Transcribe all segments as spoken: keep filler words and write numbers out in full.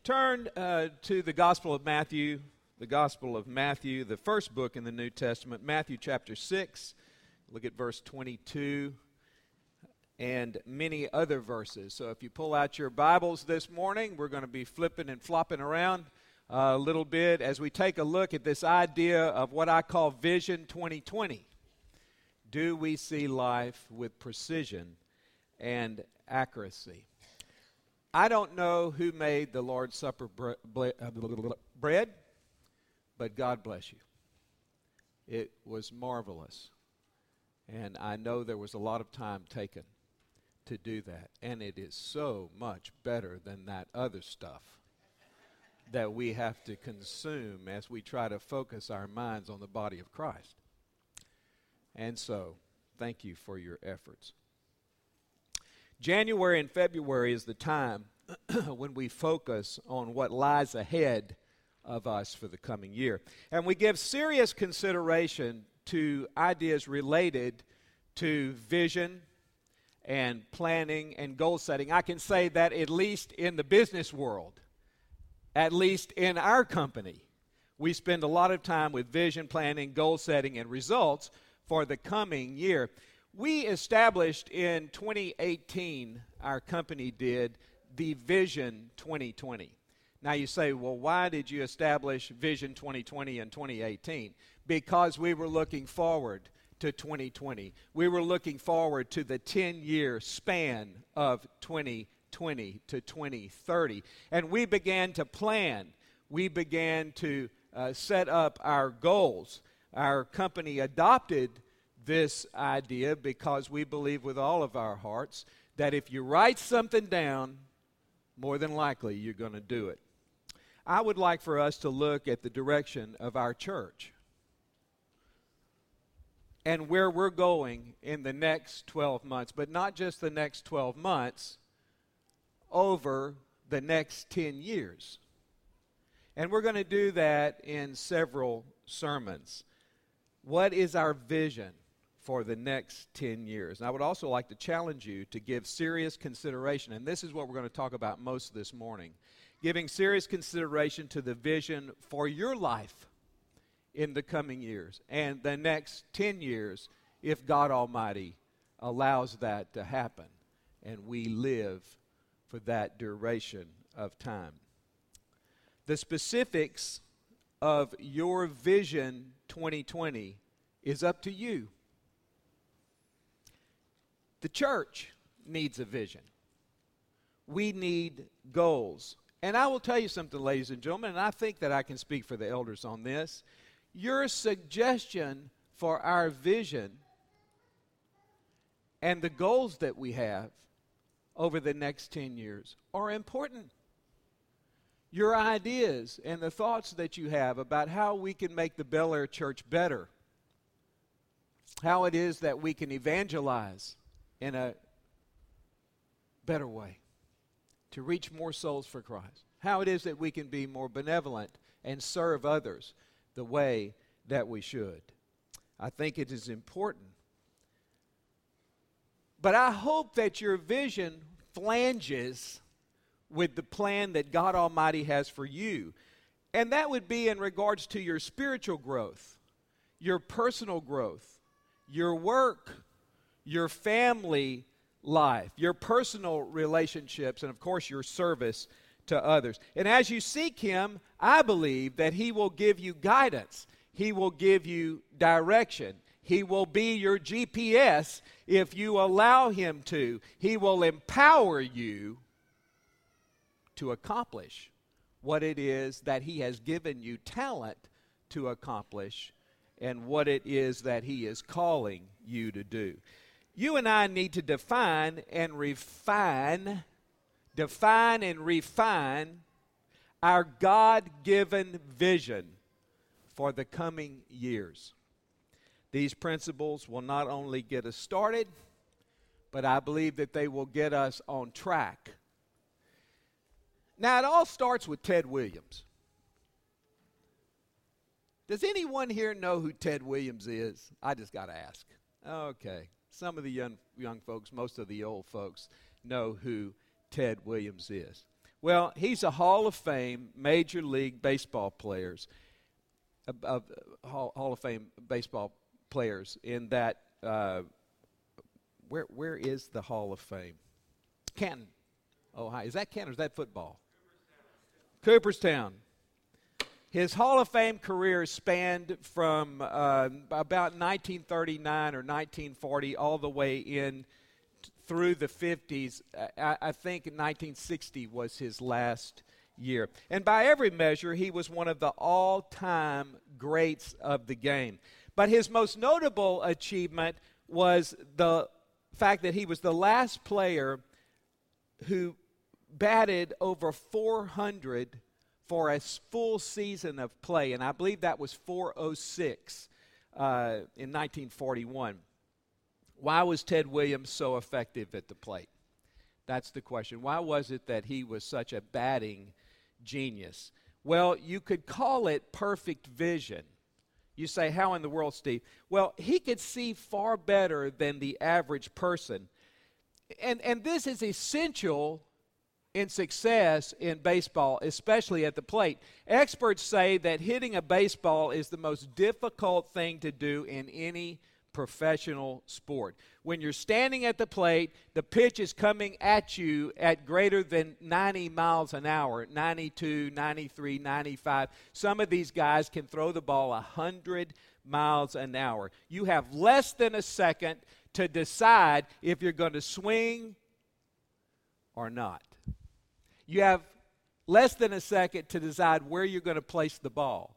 Turn uh, to the Gospel of Matthew, the Gospel of Matthew, the first book in the New Testament, Matthew chapter six. Look at verse twenty-two and many other verses. So if you pull out your Bibles this morning, we're going to be flipping and flopping around uh, a little bit as we take a look at this idea of what I call Vision twenty twenty. Do we see life with precision and accuracy? I don't know who made the Lord's Supper bre- ble- uh, bread, but God bless you. It was marvelous. And I know there was a lot of time taken to do that. And it is so much better than that other stuff that we have to consume as we try to focus our minds on the body of Christ. And so, thank you for your efforts. January and February is the time when we focus on what lies ahead of us for the coming year. And we give serious consideration to ideas related to vision and planning and goal setting. I can say that at least in the business world, at least in our company, we spend a lot of time with vision, planning, goal setting, and results for the coming year. We established in twenty eighteen, our company did, the Vision twenty twenty. Now you say, well, why did you establish Vision twenty twenty in twenty eighteen? Because we were looking forward to twenty twenty. We were looking forward to the ten-year span of twenty twenty to twenty thirty. And we began to plan. We began to uh, set up our goals. Our company adopted this idea because we believe with all of our hearts that if you write something down, more than likely you're going to do it. I would like for us to look at the direction of our church and where we're going in the next twelve months, but not just the next twelve months, over the next ten years. And we're going to do that in several sermons. What is our vision for the next ten years? And I would also like to challenge you to give serious consideration, and this is what we're going to talk about most this morning, giving serious consideration to the vision for your life in the coming years and the next ten years, if God Almighty allows that to happen and we live for that duration of time. The specifics of your Vision twenty twenty is up to you. The church needs a vision. We need goals. And I will tell you something, ladies and gentlemen, and I think that I can speak for the elders on this. Your suggestion for our vision and the goals that we have over the next ten years are important. Your ideas and the thoughts that you have about how we can make the Bel Air Church better, how it is that we can evangelize in a better way to reach more souls for Christ, how it is that we can be more benevolent and serve others the way that we should. I think it is important. But I hope that your vision flanges with the plan that God Almighty has for you. And that would be in regards to your spiritual growth, your personal growth, your work, your family life, your personal relationships, and of course your service to others. And as you seek Him, I believe that He will give you guidance. He will give you direction. He will be your G P S if you allow Him to. He will empower you to accomplish what it is that He has given you talent to accomplish and what it is that He is calling you to do. You and I need to define and refine, define and refine our God-given vision for the coming years. These principles will not only get us started, but I believe that they will get us on track. Now, it all starts with Ted Williams. Does anyone here know who Ted Williams is? I just got to ask. Okay. Some of the young young folks, most of the old folks, know who Ted Williams is. Well, he's a Hall of Fame Major League Baseball players, uh, uh, Hall, Hall of Fame baseball players in that, uh, where where is the Hall of Fame? Canton, Ohio. Is that Canton or is that football? Cooperstown. His Hall of Fame career spanned from uh, about nineteen thirty-nine or nineteen forty all the way in t- through the fifties. I, I think nineteen sixty was his last year. And by every measure, he was one of the all-time greats of the game. But his most notable achievement was the fact that he was the last player who batted over four hundred for a full season of play, and I believe that was four oh six uh, in nineteen forty-one. Why was Ted Williams so effective at the plate? That's the question. Why was it that he was such a batting genius? Well, you could call it perfect vision. You say, how in the world, Steve? Well, he could see far better than the average person. And, and this is essential in success in baseball, especially at the plate. Experts say that hitting a baseball is the most difficult thing to do in any professional sport. When you're standing at the plate, the pitch is coming at you at greater than ninety miles an hour, ninety-two, ninety-three, ninety-five. Some of these guys can throw the ball one hundred miles an hour. You have less than a second to decide if you're going to swing or not. You have less than a second to decide where you're going to place the ball.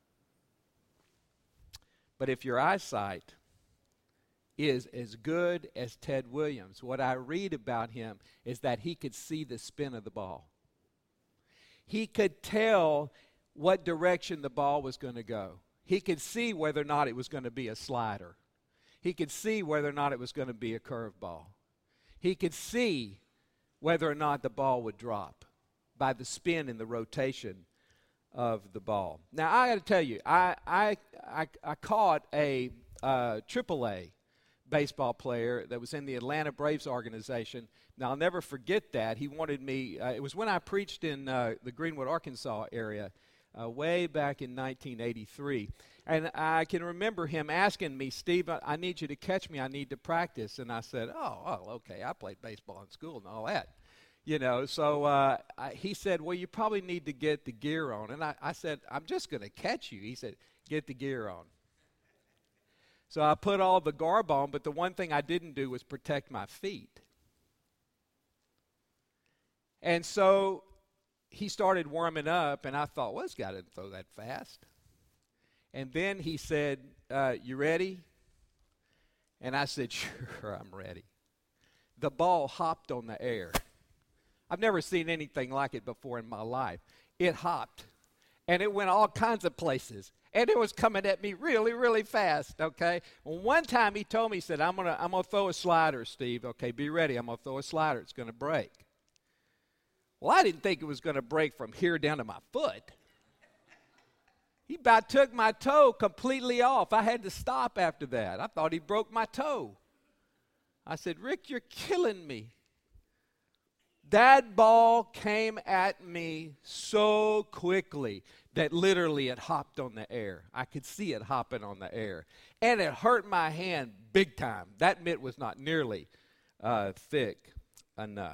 But if your eyesight is as good as Ted Williams, what I read about him is that he could see the spin of the ball. He could tell what direction the ball was going to go. He could see whether or not it was going to be a slider. He could see whether or not it was going to be a curveball. He could see whether or not the ball would drop by the spin and the rotation of the ball. Now, I got to tell you, I I I, I caught a uh, triple A baseball player that was in the Atlanta Braves organization. Now, I'll never forget that. He wanted me, uh, it was when I preached in uh, the Greenwood, Arkansas area, uh, way back in nineteen eighty-three. And I can remember him asking me, Steve, I, I need you to catch me. I need to practice. And I said, oh, oh, okay, I played baseball in school and all that. You know, so uh, I, he said, well, you probably need to get the gear on. And I, I said, I'm just going to catch you. He said, get the gear on. So I put all the garb on, but the one thing I didn't do was protect my feet. And so he started warming up, and I thought, well, this guy didn't throw that fast. And then he said, uh, you ready? And I said, sure, I'm ready. The ball hopped on the air. I've never seen anything like it before in my life. It hopped, and it went all kinds of places. And it was coming at me really, really fast, okay? Well, one time he told me, he said, I'm going to I'm gonna throw a slider, Steve. Okay, be ready. I'm going to throw a slider. It's going to break. Well, I didn't think it was going to break from here down to my foot. He about took my toe completely off. I had to stop after that. I thought he broke my toe. I said, Rick, you're killing me. That ball came at me so quickly that literally it hopped on the air. I could see it hopping on the air. And it hurt my hand big time. That mitt was not nearly uh, thick enough.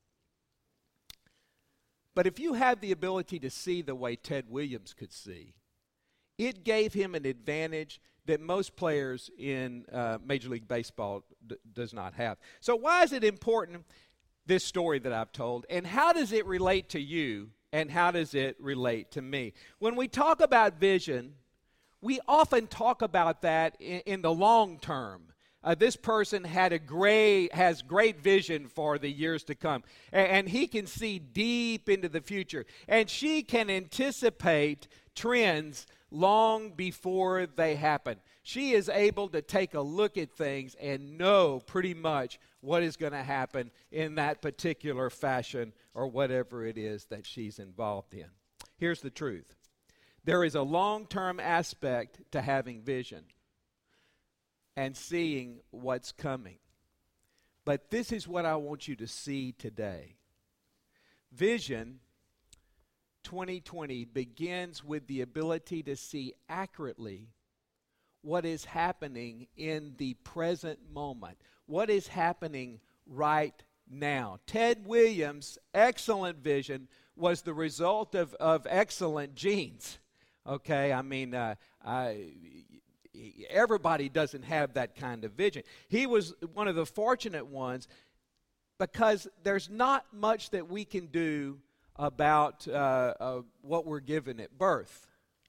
But if you had the ability to see the way Ted Williams could see, it gave him an advantage that most players in uh, Major League Baseball d- does not have. So why is it important, this story that I've told, and how does it relate to you, and how does it relate to me? When we talk about vision, we often talk about that in, in the long term. Uh, this person had a great, has great vision for the years to come, and, and he can see deep into the future, and she can anticipate trends long before they happen. She is able to take a look at things and know pretty much what is going to happen in that particular fashion or whatever it is that she's involved in. Here's the truth. There is a long-term aspect to having vision and seeing what's coming. But this is what I want you to see today. Vision twenty twenty begins with the ability to see accurately what is happening in the present moment, what is happening right now. Ted Williams' excellent vision was the result of, of excellent genes. Okay, I mean, uh, I, everybody doesn't have that kind of vision. He was one of the fortunate ones because there's not much that we can do about uh, uh, what we're given at birth.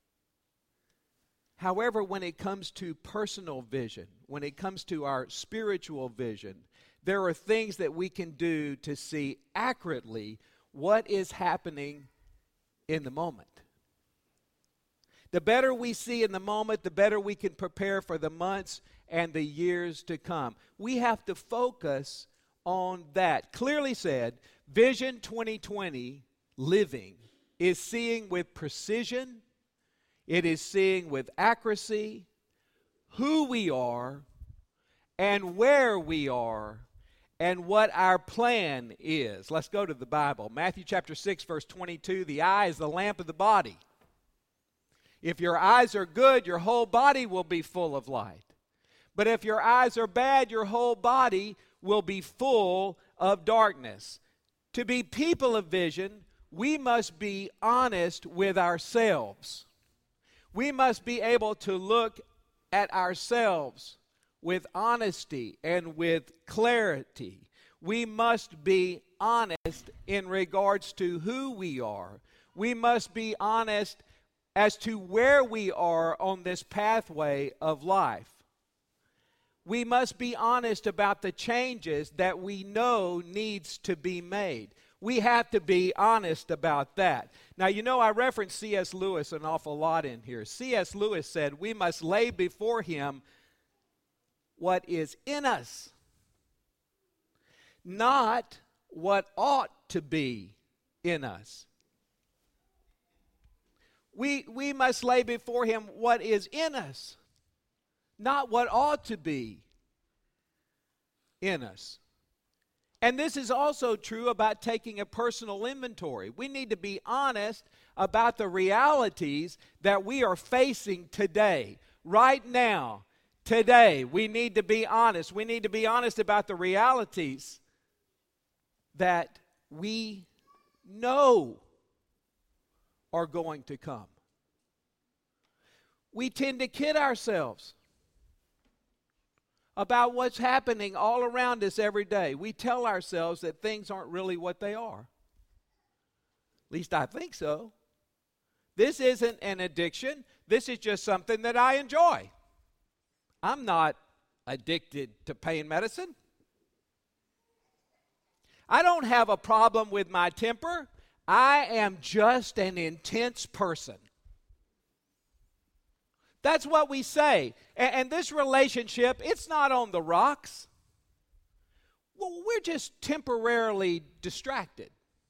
However, when it comes to personal vision, when it comes to our spiritual vision, there are things that we can do to see accurately what is happening in the moment. The better we see in the moment, the better we can prepare for the months and the years to come. We have to focus on that. Clearly said, Vision twenty twenty living is seeing with precision, it is seeing with accuracy who we are and where we are and what our plan is. Let's go to the Bible. Matthew chapter six, verse twenty-two, the eye is the lamp of the body. If your eyes are good, your whole body will be full of light. But if your eyes are bad, your whole body will be full of darkness. To be people of vision, we must be honest with ourselves. We must be able to look at ourselves with honesty and with clarity. We must be honest in regards to who we are. We must be honest as to where we are on this pathway of life. We must be honest about the changes that we know needs to be made. We have to be honest about that. Now, you know, I reference C S Lewis an awful lot in here. C S Lewis said, we must lay before him what is in us, not what ought to be in us. We, we must lay before him what is in us, not what ought to be in us. And this is also true about taking a personal inventory. We need to be honest about the realities that we are facing today, right now, today. We need to be honest. We need to be honest about the realities that we know are going to come. We tend to kid ourselves about what's happening all around us every day. We tell ourselves that things aren't really what they are. At least I think so. This isn't an addiction. This is just something that I enjoy. I'm not addicted to pain medicine. I don't have a problem with my temper. I am just an intense person. That's what we say. And, and this relationship, it's not on the rocks. Well, we're just temporarily distracted.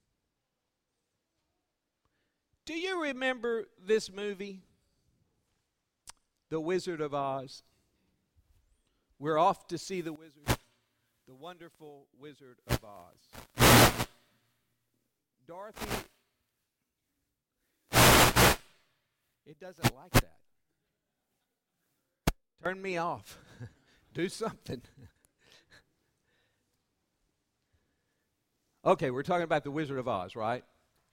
Do you remember this movie, The Wizard of Oz? We're off to see the wizard, the wonderful Wizard of Oz. Dorothy, it doesn't like that. Turn me off. Do something. Okay, we're talking about the Wizard of Oz, right?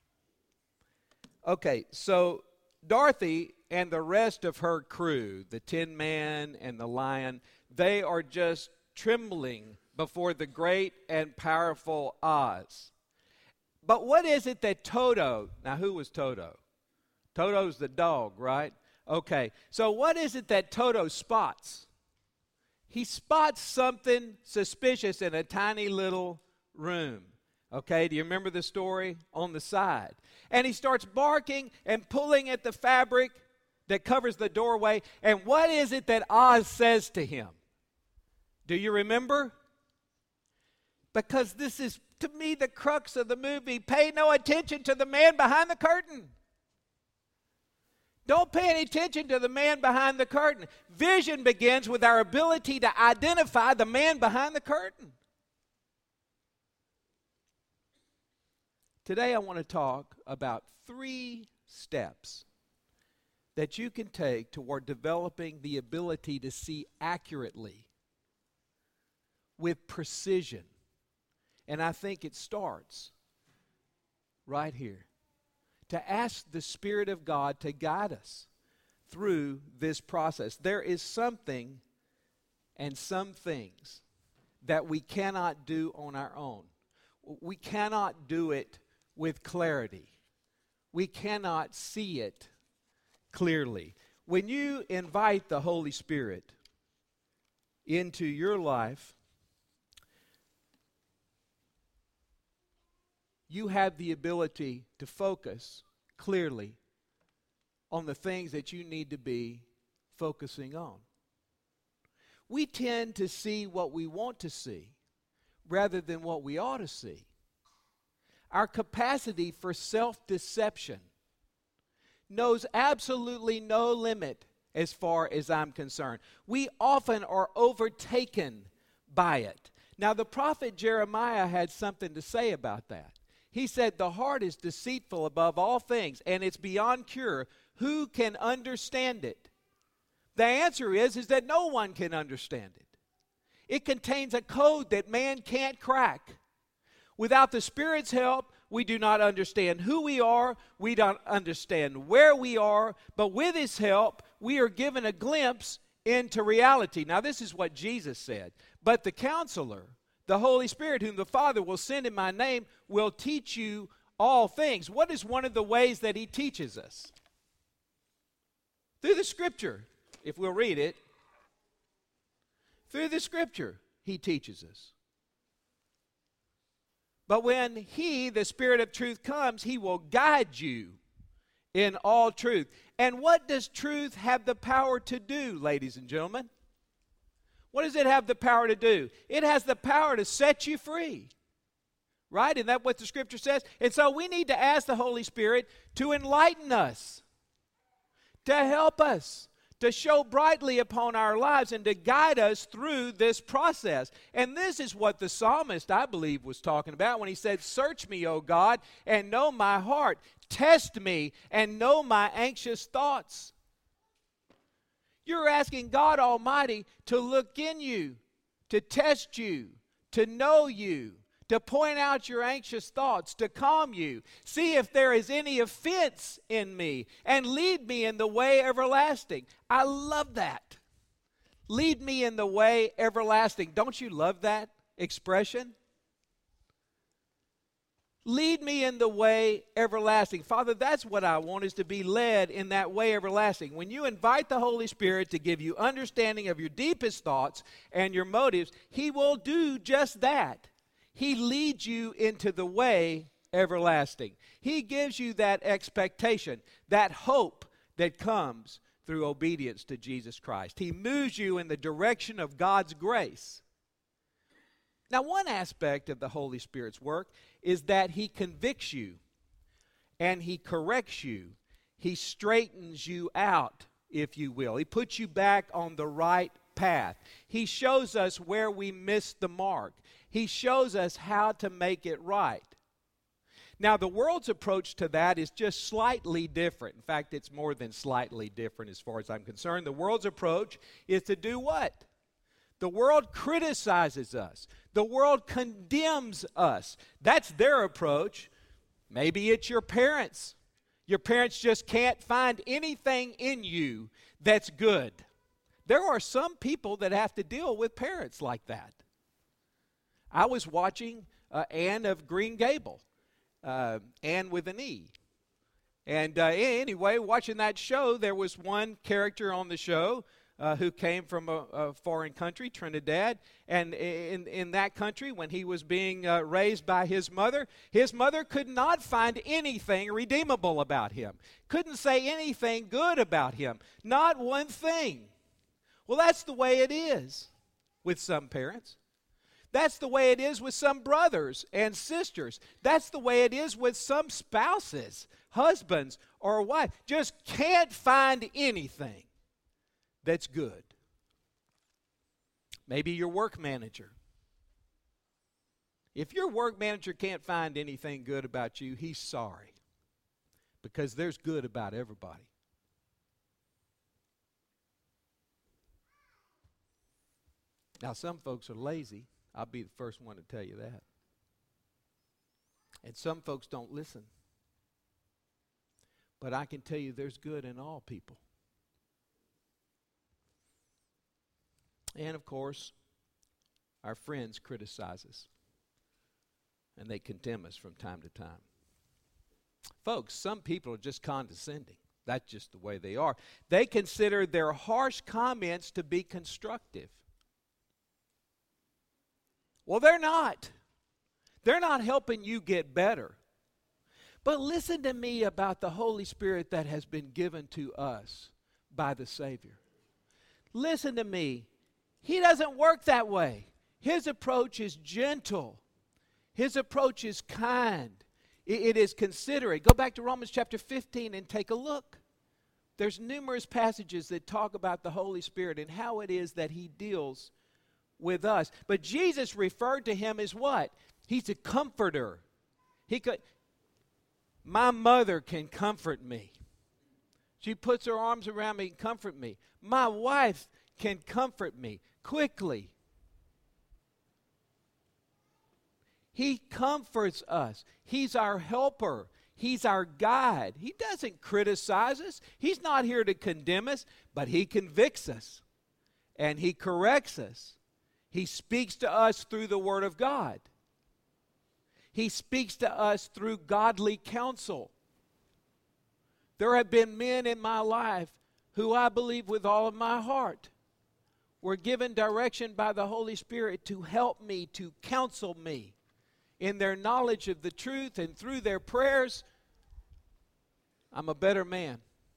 Okay, so Dorothy and the rest of her crew, the Tin Man and the Lion, they are just trembling before the great and powerful Oz. But what is it that Toto, now who was Toto? Toto's the dog, right? Okay, so what is it that Toto spots? He spots something suspicious in a tiny little room. Okay, do you remember the story? On the side. And he starts barking and pulling at the fabric that covers the doorway. And what is it that Oz says to him? Do you remember? Because this is, to me, the crux of the movie. Pay no attention to the man behind the curtain. Don't pay any attention to the man behind the curtain. Vision begins with our ability to identify the man behind the curtain. Today I want to talk about three steps that you can take toward developing the ability to see accurately with precision. And I think it starts right here. To ask the Spirit of God to guide us through this process. There is something and some things that we cannot do on our own. We cannot do it with clarity. We cannot see it clearly. When you invite the Holy Spirit into your life, you have the ability to focus clearly on the things that you need to be focusing on. We tend to see what we want to see rather than what we ought to see. Our capacity for self-deception knows absolutely no limit as far as I'm concerned. We often are overtaken by it. Now, the prophet Jeremiah had something to say about that. He said, the heart is deceitful above all things, and it's beyond cure. Who can understand it? The answer is, is that no one can understand it. It contains a code that man can't crack. Without the Spirit's help, we do not understand who we are. We don't understand where we are. But with His help, we are given a glimpse into reality. Now, this is what Jesus said. But the Counselor, the Holy Spirit, whom the Father will send in my name, will teach you all things. What is one of the ways that He teaches us? Through the Scripture, if we'll read it. Through the Scripture, He teaches us. But when He, the Spirit of truth, comes, He will guide you in all truth. And what does truth have the power to do, ladies and gentlemen? What does it have the power to do? It has the power to set you free. Right? Isn't that what the Scripture says? And so we need to ask the Holy Spirit to enlighten us, to help us, to show brightly upon our lives, and to guide us through this process. And this is what the psalmist, I believe, was talking about when he said, search me, O God, and know my heart. Test me and know my anxious thoughts. You're asking God Almighty to look in you, to test you, to know you, to point out your anxious thoughts, to calm you. See if there is any offense in me, and lead me in the way everlasting. I love that. Lead me in the way everlasting. Don't you love that expression? Lead me in the way everlasting. Father, that's what I want, is to be led in that way everlasting. When you invite the Holy Spirit to give you understanding of your deepest thoughts and your motives, He will do just that. He leads you into the way everlasting. He gives you that expectation, that hope that comes through obedience to Jesus Christ. He moves you in the direction of God's grace. Now, one aspect of the Holy Spirit's work is that He convicts you and He corrects you. He straightens you out, if you will. He puts you back on the right path. He shows us where we missed the mark. He shows us how to make it right. Now, the world's approach to that is just slightly different. In fact, it's more than slightly different as far as I'm concerned. The world's approach is to do what? The world criticizes us. The world condemns us. That's their approach. Maybe it's your parents. Your parents just can't find anything in you that's good. There are some people that have to deal with parents like that. I was watching uh, Anne of Green Gable, uh, Anne with an E. And uh, anyway, watching that show, there was one character on the show uh, who came from a, a foreign country, Trinidad. And in, in that country, when he was being uh, raised by his mother, his mother could not find anything redeemable about him. Couldn't say anything good about him. Not one thing. Well, that's the way it is with some parents. That's the way it is with some brothers and sisters. That's the way it is with some spouses, husbands or wives. Just can't find anything that's good. Maybe your work manager. If your work manager can't find anything good about you, he's sorry. Because there's good about everybody. Now, some folks are lazy. I'll be the first one to tell you that. And some folks don't listen. But I can tell you there's good in all people. And, of course, our friends criticize us. And they condemn us from time to time. Folks, some people are just condescending. That's just the way they are. They consider their harsh comments to be constructive. Well, they're not. They're not helping you get better. But listen to me about the Holy Spirit that has been given to us by the Savior. Listen to me. He doesn't work that way. His approach is gentle. His approach is kind. It, it is considerate. Go back to Romans chapter fifteen and take a look. There's numerous passages that talk about the Holy Spirit and how it is that He deals with us. But Jesus referred to Him as what? He's a comforter. He could. My mother can comfort me. She puts her arms around me and comfort me. My wife can comfort me quickly. He comforts us. He's our helper. He's our guide. He doesn't criticize us. He's not here to condemn us, but He convicts us and He corrects us. He speaks to us through the Word of God. He speaks to us through godly counsel. There have been men in my life who I believe with all of my heart were given direction by the Holy Spirit to help me, to counsel me in their knowledge of the truth, and through their prayers, I'm a better man.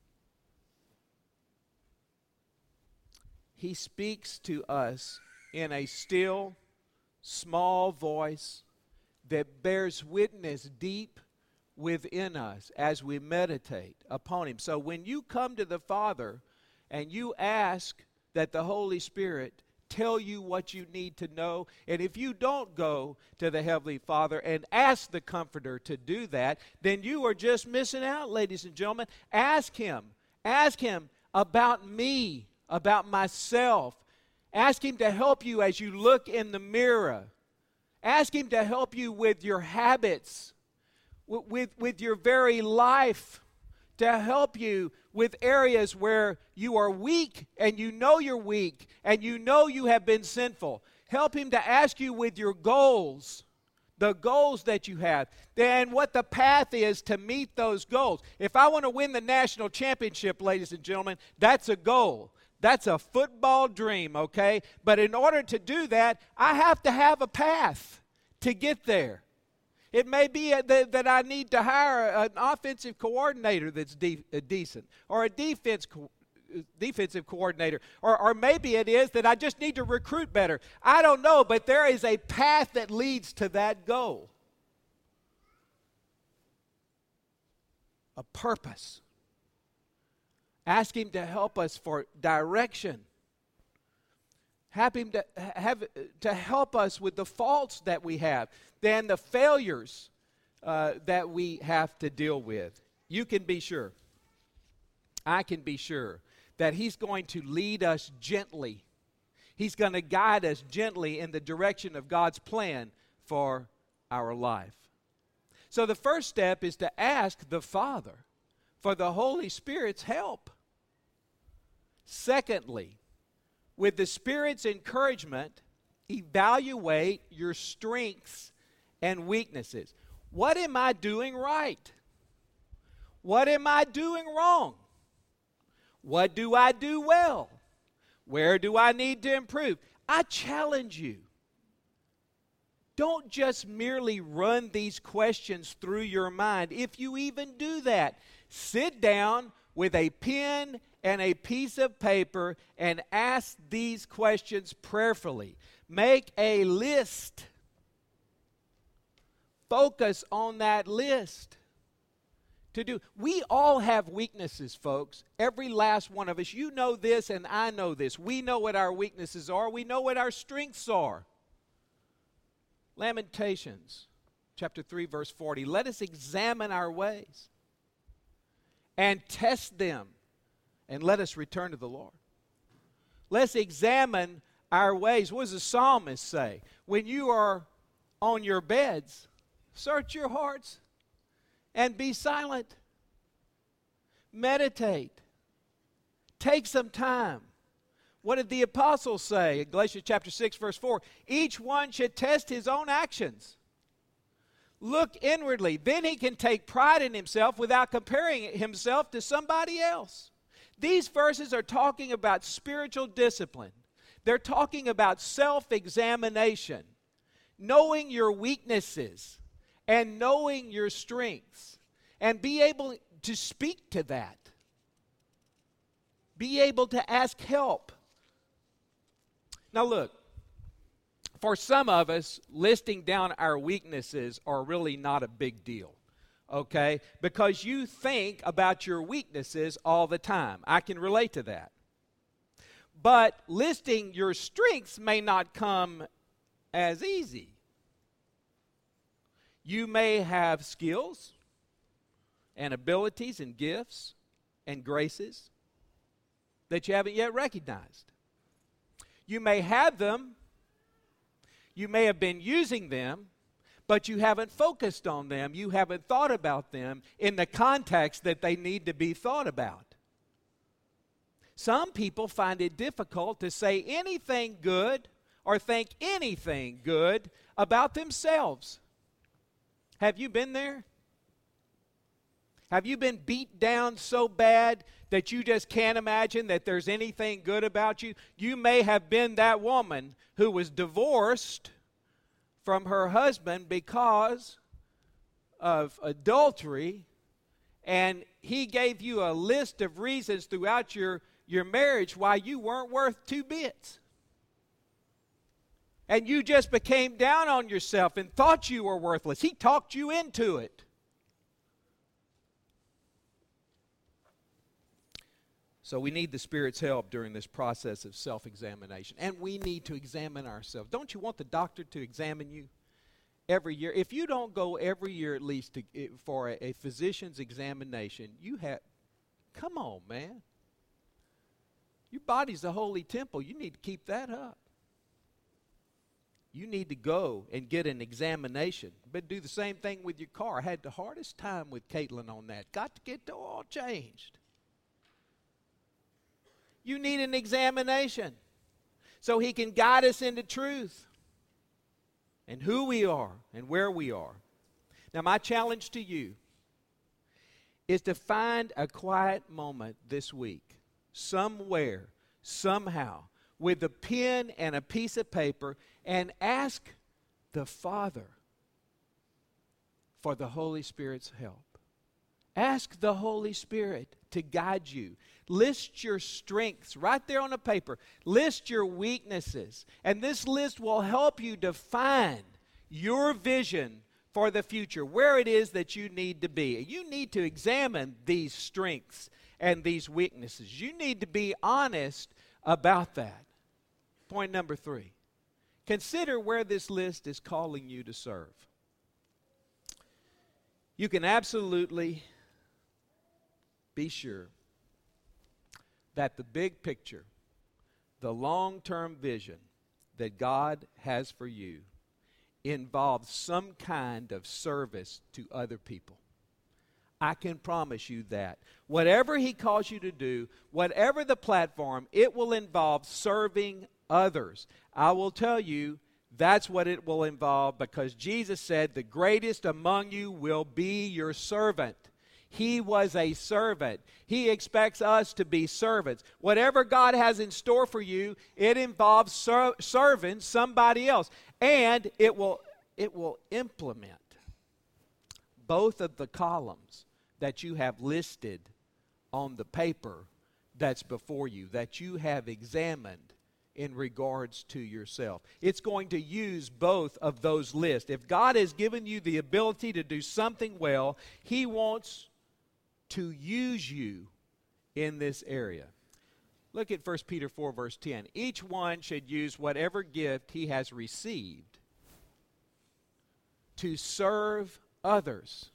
He speaks to us in a still, small voice that bears witness deep within us as we meditate upon Him. So when you come to the Father and you ask that the Holy Spirit tell you what you need to know, and if you don't go to the Heavenly Father and ask the Comforter to do that, then you are just missing out, ladies and gentlemen. Ask Him. Ask Him about me, about myself. Ask Him to help you as you look in the mirror. Ask Him to help you with your habits, with, with, with your very life, to help you with areas where you are weak and you know you're weak and you know you have been sinful. Help Him to ask you with your goals, the goals that you have, and what the path is to meet those goals. If I want to win the national championship, ladies and gentlemen, that's a goal. That's a football dream, okay? But in order to do that, I have to have a path to get there. It may be a, that, that I need to hire an offensive coordinator that's de- uh, decent, or a defense co- defensive coordinator, or, or maybe it is that I just need to recruit better. I don't know, but there is a path that leads to that goal. A purpose. Ask Him to help us for direction. Have Him to, have, to help us with the faults that we have, then the failures uh, that we have to deal with. You can be sure, I can be sure, that He's going to lead us gently. He's going to guide us gently in the direction of God's plan for our life. So the first step is to ask the Father for the Holy Spirit's help. Secondly, with the Spirit's encouragement, evaluate your strengths and weaknesses. What am I doing right? What am I doing wrong? What do I do well? Where do I need to improve? I challenge you. Don't just merely run these questions through your mind. If you even do that, sit down with a pen and a piece of paper and ask these questions prayerfully. Make a list. Focus on that list. To do. We all have weaknesses, folks. Every last one of us. You know this and I know this. We know what our weaknesses are. We know what our strengths are. Lamentations chapter three, verse forty. Let us examine our ways and test them, and let us return to the Lord. Let's examine our ways. What does the psalmist say? When you are on your beds, search your hearts and be silent. Meditate. Take some time. What did the apostles say in Galatians chapter six, verse four? Each one should test his own actions. Look inwardly. Then he can take pride in himself without comparing himself to somebody else. These verses are talking about spiritual discipline. They're talking about self-examination, knowing your weaknesses and knowing your strengths, and be able to speak to that. Be able to ask help. Now look, for some of us, listing down our weaknesses are really not a big deal, okay? Because you think about your weaknesses all the time. I can relate to that. But listing your strengths may not come as easy. You may have skills and abilities and gifts and graces that you haven't yet recognized. You may have them. You may have been using them, but you haven't focused on them. You haven't thought about them in the context that they need to be thought about. Some people find it difficult to say anything good or think anything good about themselves. Have you been there? Have you been beat down so bad that you just can't imagine that there's anything good about you? You may have been that woman who was divorced from her husband because of adultery, and he gave you a list of reasons throughout your, your marriage why you weren't worth two bits. And you just became down on yourself and thought you were worthless. He talked you into it. So we need the Spirit's help during this process of self-examination. And we need to examine ourselves. Don't you want the doctor to examine you every year? If you don't go every year at least to, for a, a physician's examination, you have, come on, man. Your body's a holy temple. You need to keep that up. You need to go and get an examination. But do the same thing with your car. I had the hardest time with Caitlin on that. Got to get the oil changed. You need an examination so he can guide us into truth and who we are and where we are. Now, my challenge to you is to find a quiet moment this week, somewhere, somehow, with a pen and a piece of paper, and ask the Father for the Holy Spirit's help. Ask the Holy Spirit to guide you. List your strengths right there on the paper. List your weaknesses. And this list will help you define your vision for the future, where it is that you need to be. You need to examine these strengths and these weaknesses. You need to be honest about that. Point number three. Consider where this list is calling you to serve. You can absolutely be sure that the big picture, the long-term vision that God has for you involves some kind of service to other people. I can promise you that. Whatever He calls you to do, whatever the platform, it will involve serving others. I will tell you, that's what it will involve, because Jesus said, the greatest among you will be your servant. He was a servant. He expects us to be servants. Whatever God has in store for you, it involves ser- serving somebody else. And it will, it will implement both of the columns that you have listed on the paper that's before you, that you have examined in regards to yourself. It's going to use both of those lists. If God has given you the ability to do something well, He wants to use you in this area. Look at First Peter four, verse ten. Each one should use whatever gift he has received to serve others.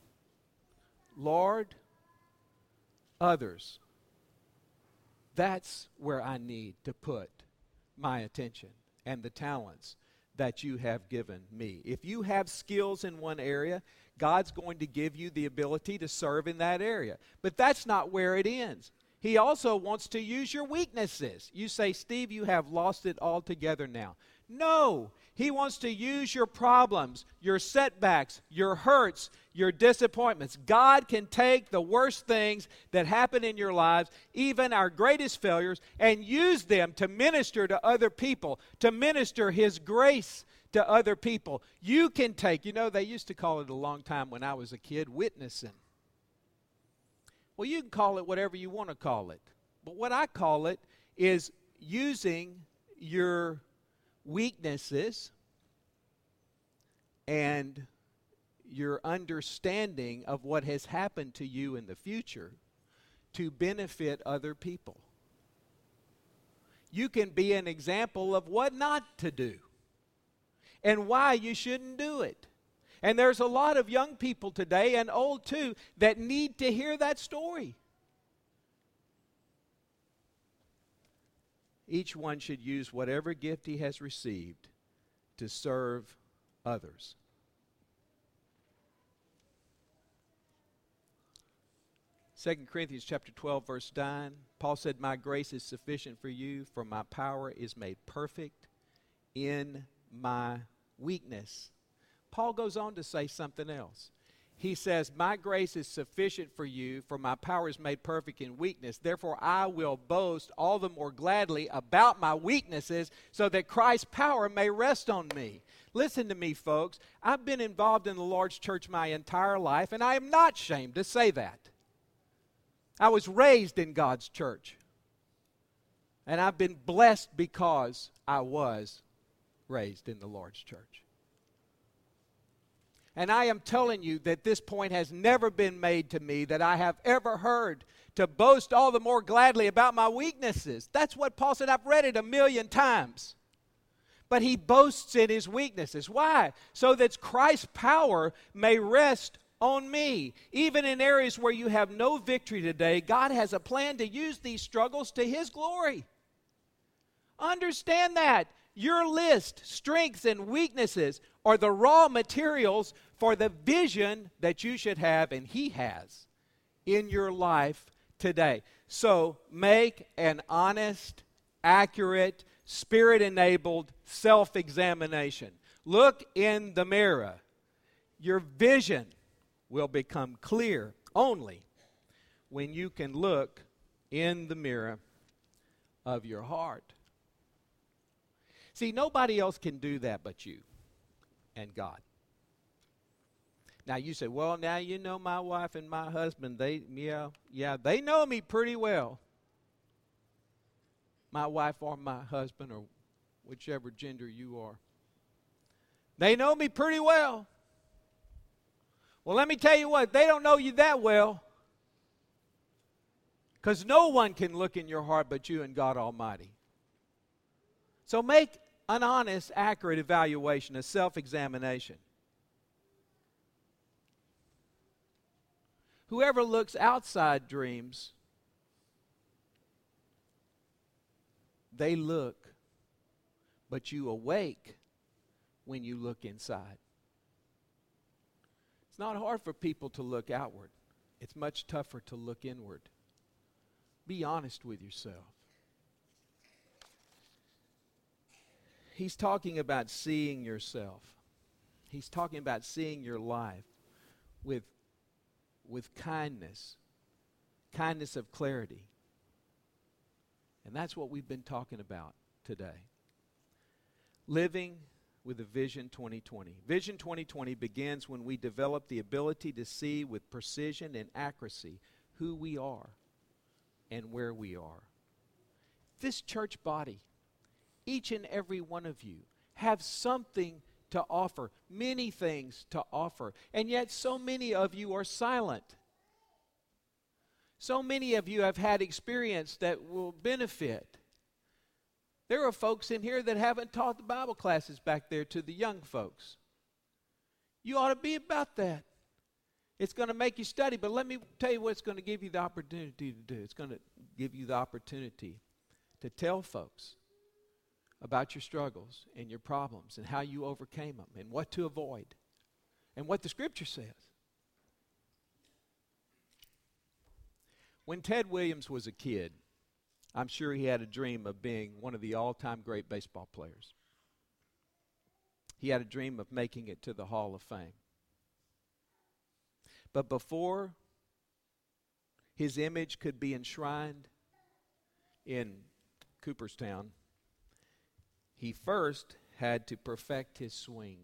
Lord, others. That's where I need to put my attention and the talents that you have given me. If you have skills in one area, God's going to give you the ability to serve in that area. But that's not where it ends. He also wants to use your weaknesses. You say, Steve, you have lost it altogether now. No, He wants to use your problems, your setbacks, your hurts, your disappointments. God can take the worst things that happen in your lives, even our greatest failures, and use them to minister to other people, to minister His grace to other people. You can take, you know, they used to call it a long time when I was a kid, witnessing. Well, you can call it whatever you want to call it. But what I call it is using your weaknesses and your understanding of what has happened to you in the future to benefit other people. You can be an example of what not to do and why you shouldn't do it. And there's a lot of young people today, and old too, that need to hear that story. Each one should use whatever gift he has received to serve others. Second Corinthians chapter twelve, verse nine, Paul said, my grace is sufficient for you, for my power is made perfect in my weakness. Paul goes on to say something else. He says, my grace is sufficient for you, for my power is made perfect in weakness. Therefore, I will boast all the more gladly about my weaknesses, so that Christ's power may rest on me. Listen to me, folks. I've been involved in the Lord's church my entire life, and I am not ashamed to say that. I was raised in God's church, and I've been blessed because I was raised in the Lord's church. And I am telling you that this point has never been made to me that I have ever heard to boast all the more gladly about my weaknesses. That's what Paul said. I've read it a million times. But he boasts in his weaknesses. Why? So that Christ's power may rest on me. Even in areas where you have no victory today, God has a plan to use these struggles to His glory. Understand that. Your list, strengths, and weaknesses are the raw materials for the vision that you should have, and He has, in your life today. So make an honest, accurate, Spirit-enabled self-examination. Look in the mirror. Your vision will become clear only when you can look in the mirror of your heart. See, nobody else can do that but you and God. Now you say, well, now you know my wife and my husband, they, yeah, yeah, they know me pretty well. My wife or my husband, or whichever gender you are. They know me pretty well. Well, let me tell you what, they don't know you that well. Because no one can look in your heart but you and God Almighty. So make an honest, accurate evaluation, a self-examination. Whoever looks outside dreams, they look, but you awake when you look inside. It's not hard for people to look outward. It's much tougher to look inward. Be honest with yourself. He's talking about seeing yourself. He's talking about seeing your life with, with kindness, kindness of clarity. And that's what we've been talking about today. Living with a Vision twenty twenty. Vision twenty twenty begins when we develop the ability to see with precision and accuracy who we are and where we are. This church body, each and every one of you, have something to offer, many things to offer, and yet so many of you are silent. So many of you have had experience that will benefit. There are folks in here that haven't taught the Bible classes back there to the young folks. You ought to be about that. It's going to make you study, but let me tell you what it's going to give you the opportunity to do. It's going to give you the opportunity to tell folks about your struggles and your problems and how you overcame them and what to avoid and what the Scripture says. When Ted Williams was a kid, I'm sure he had a dream of being one of the all-time great baseball players. He had a dream of making it to the Hall of Fame. But before his image could be enshrined in Cooperstown, he first had to perfect his swing.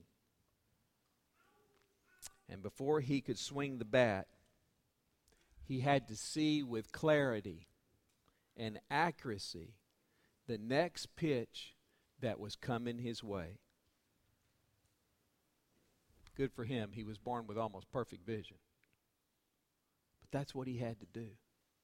And before he could swing the bat, he had to see with clarity and accuracy the next pitch that was coming his way. Good for him. He was born with almost perfect vision. But that's what he had to do.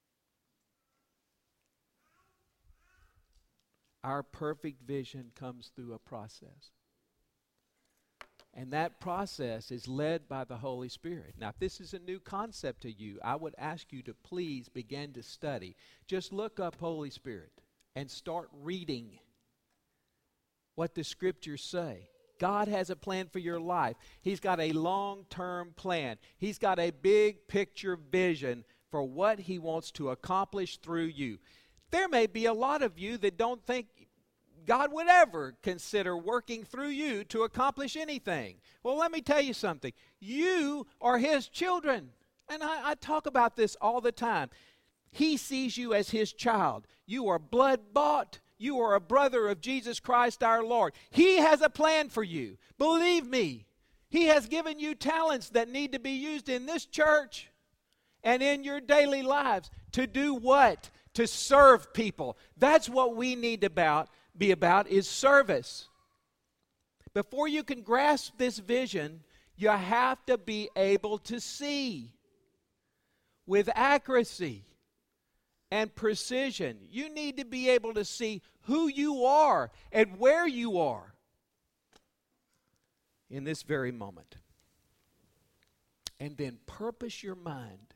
Our perfect vision comes through a process. And that process is led by the Holy Spirit. Now, if this is a new concept to you, I would ask you to please begin to study. Just look up Holy Spirit and start reading what the Scriptures say. God has a plan for your life. He's got a long-term plan. He's got a big picture vision for what He wants to accomplish through you. There may be a lot of you that don't think God would ever consider working through you to accomplish anything. Well, let me tell you something. You are His children. And I, I talk about this all the time. He sees you as His child. You are blood-bought. You are a brother of Jesus Christ our Lord. He has a plan for you. Believe me, He has given you talents that need to be used in this church and in your daily lives. To do what? To serve people. That's what we need about, be about, is service. Before you can grasp this vision, you have to be able to see with accuracy and precision. You need to be able to see who you are and where you are in this very moment. And then purpose your mind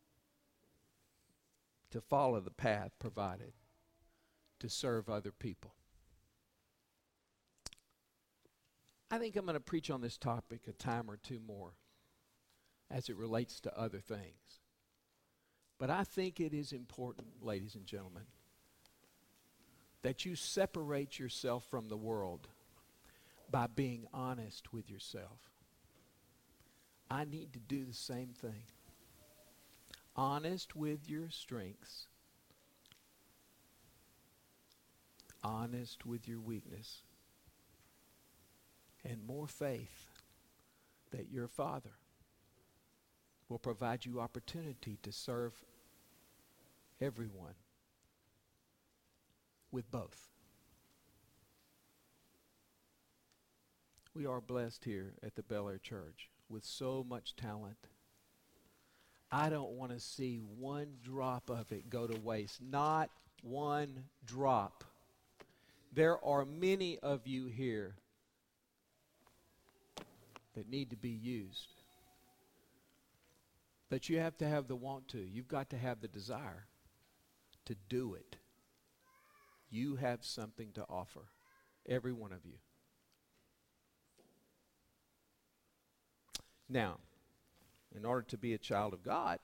to follow the path provided to serve other people. I think I'm going to preach on this topic a time or two more as it relates to other things. But I think it is important, ladies and gentlemen, that you separate yourself from the world by being honest with yourself. I need to do the same thing. Honest with your strengths. Honest with your weakness. And more faith that your Father will provide you opportunity to serve everyone with both. We are blessed here at the Bel Air Church with so much talent. I don't want to see one drop of it go to waste. Not one drop. There are many of you here that need to be used. But you have to have the want to. You've got to have the desire to do it. You have something to offer, every one of you. Now, in order to be a child of God,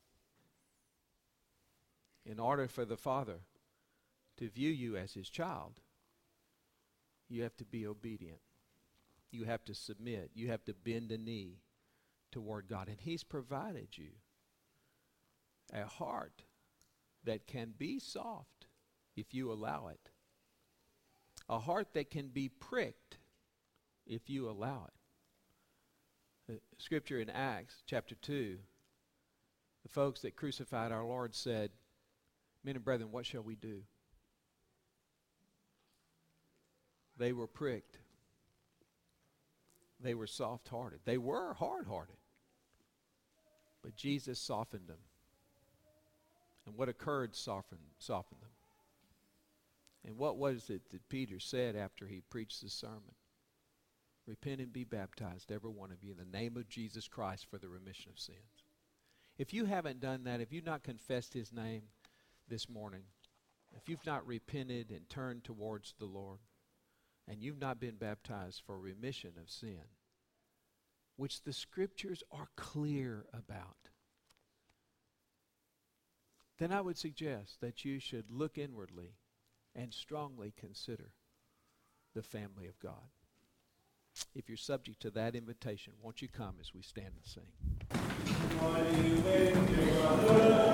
in order for the Father to view you as His child, you have to be obedient. You have to submit. You have to bend a knee toward God. And He's provided you a heart that can be soft if you allow it. A heart that can be pricked if you allow it. The scripture in Acts chapter two, the folks that crucified our Lord said, "Men and brethren, what shall we do?" They were pricked. They were soft-hearted. They were hard-hearted. But Jesus softened them. And what occurred softened, softened them. And what was it that Peter said after he preached the sermon? repent and be baptized, every one of you, in the name of Jesus Christ for the remission of sins. If you haven't done that, if you've not confessed his name this morning, if you've not repented and turned towards the Lord, and you've not been baptized for remission of sin, which the Scriptures are clear about, then I would suggest that you should look inwardly and strongly consider the family of God. If you're subject to that invitation, won't you come as we stand and sing?